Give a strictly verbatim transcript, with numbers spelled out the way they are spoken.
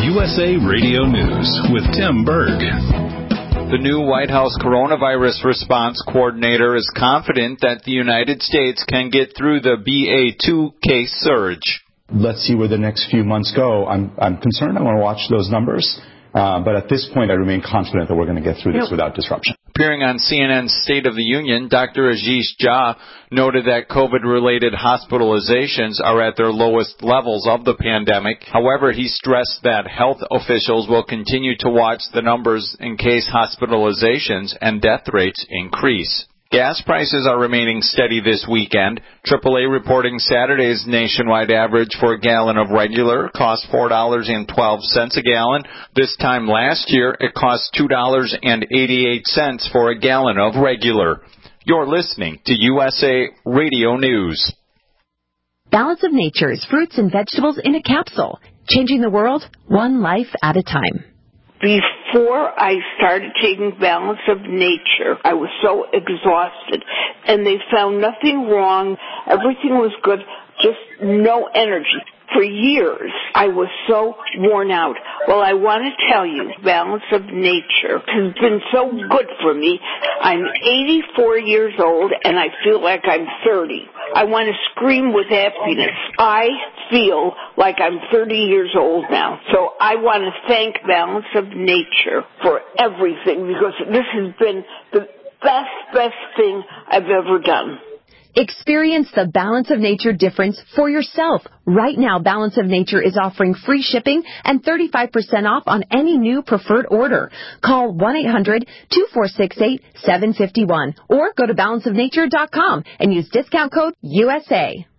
U S A Radio News with Tim Berg. The new White House coronavirus response coordinator is confident that the United States can get through the B A two case surge. Let's see where the next few months go. I'm, I'm concerned. I want to watch those numbers. Uh, but at this point, I remain confident that we're going to get through this yep. without disruption. Appearing on C N N's State of the Union, Doctor Ashish Jha noted that COVID-related hospitalizations are at their lowest levels of the pandemic. However, he stressed that health officials will continue to watch the numbers in case hospitalizations and death rates increase. Gas prices are remaining steady this weekend. triple A reporting Saturday's nationwide average for a gallon of regular cost four dollars and twelve cents a gallon. This time last year, it cost two dollars and eighty-eight cents for a gallon of regular. You're listening to U S A Radio News. Balance of Nature's fruits and vegetables in a capsule. Changing the world, one life at a time. Before I started taking Balance of Nature, I was so exhausted, and they found nothing wrong. Everything was good, just no energy. For years, I was so worn out. Well, I want to tell you, Balance of Nature has been so good for me. I'm eighty-four years old, and I feel like I'm thirty. I want to scream with happiness. I feel like I'm thirty years old now. So I want to thank Balance of Nature for everything, because this has been the best, best thing I've ever done. Experience the Balance of Nature difference for yourself. Right now, Balance of Nature is offering free shipping and thirty-five percent off on any new preferred order. Call one eight hundred two four six eight seven five one or go to balance of nature dot com and use discount code U S A.